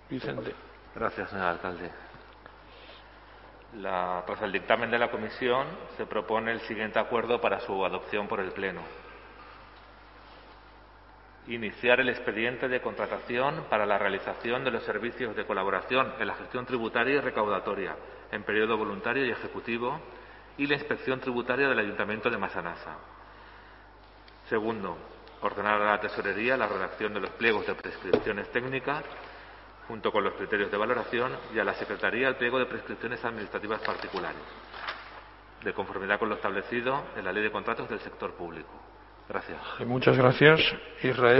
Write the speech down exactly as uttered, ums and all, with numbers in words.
Vicente. Gracias, señor alcalde. La, tras el dictamen de la comisión, se propone el siguiente acuerdo para su adopción por el Pleno. Iniciar el expediente de contratación para la realización de los servicios de colaboración en la gestión tributaria y recaudatoria en periodo voluntario y ejecutivo y la inspección tributaria del Ayuntamiento de Massanassa. Segundo, ordenar a la Tesorería la redacción de los pliegos de prescripciones técnicas junto con los criterios de valoración y a la Secretaría el pliego de prescripciones administrativas particulares, de conformidad con lo establecido en la Ley de Contratos del Sector Público. Gracias. Muchas gracias, Israel.